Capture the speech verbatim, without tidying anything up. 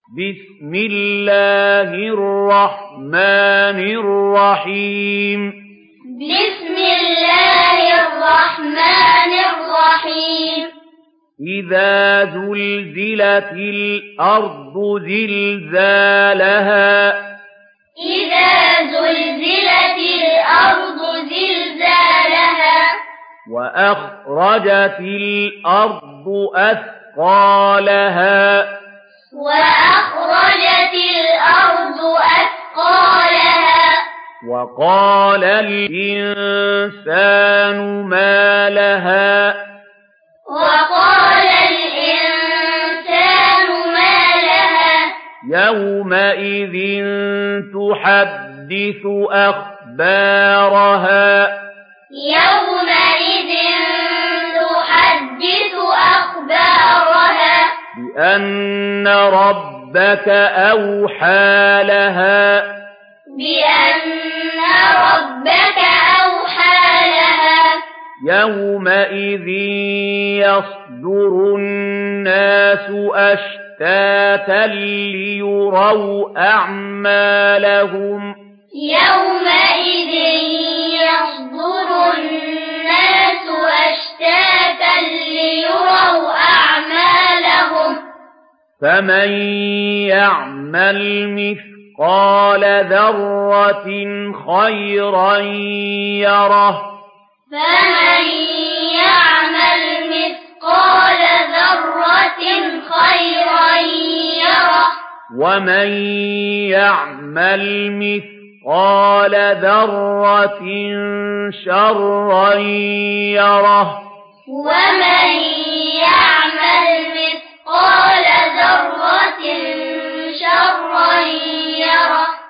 بسم الله الرحمن الرحيم بسم الله الرحمن الرحيم إذا زلزلت الأرض زلزالها إذا زلزلت الأرض زلزالها وأخرجت الأرض أثقالها وأخرجت الأرض أثقالها وقال الإنسان ما لها وقال الإنسان ما لها يومئذ تحدث أخبارها يومئذ تحدث أخبارها بأن ربك أوحى لها بأن ربك أوحى لها يومئذ يصدر الناس أشتاتا ليروا أعمالهم يومئذ يصدر الناس أشتاتا ليروا أعمالهم فمن يعمل مثقال ذرة خيرا يره فمن يعمل مثقال ذرة خيرا يره ومن يعمل مثقال ذرة شرا يره ومن يعمل مثقال ذرة شرا